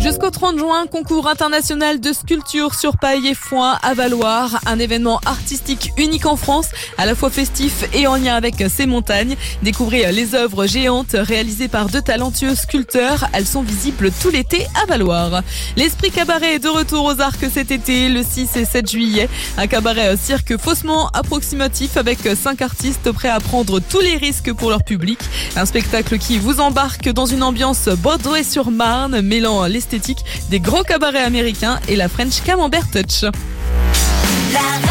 Jusqu'au 30 juin, concours international de sculpture sur paille et foin à Valloire. Un événement artistique unique en France, à la fois festif et en lien avec ces montagnes. Découvrez les œuvres géantes réalisées par de talentueux sculpteurs. Elles sont visibles tout l'été à Valloire. L'Esprit Cabaret est de retour aux Arcs cet été, le 6 et 7 juillet. Un cabaret cirque faussement approximatif avec 5 artistes prêts à prendre tous les risques pour leur public. Un spectacle qui vous embarque dans une ambiance Broadway-sur-Marne, mêlant l'esthétique des grands cabarets américains et la French Camembert Touch.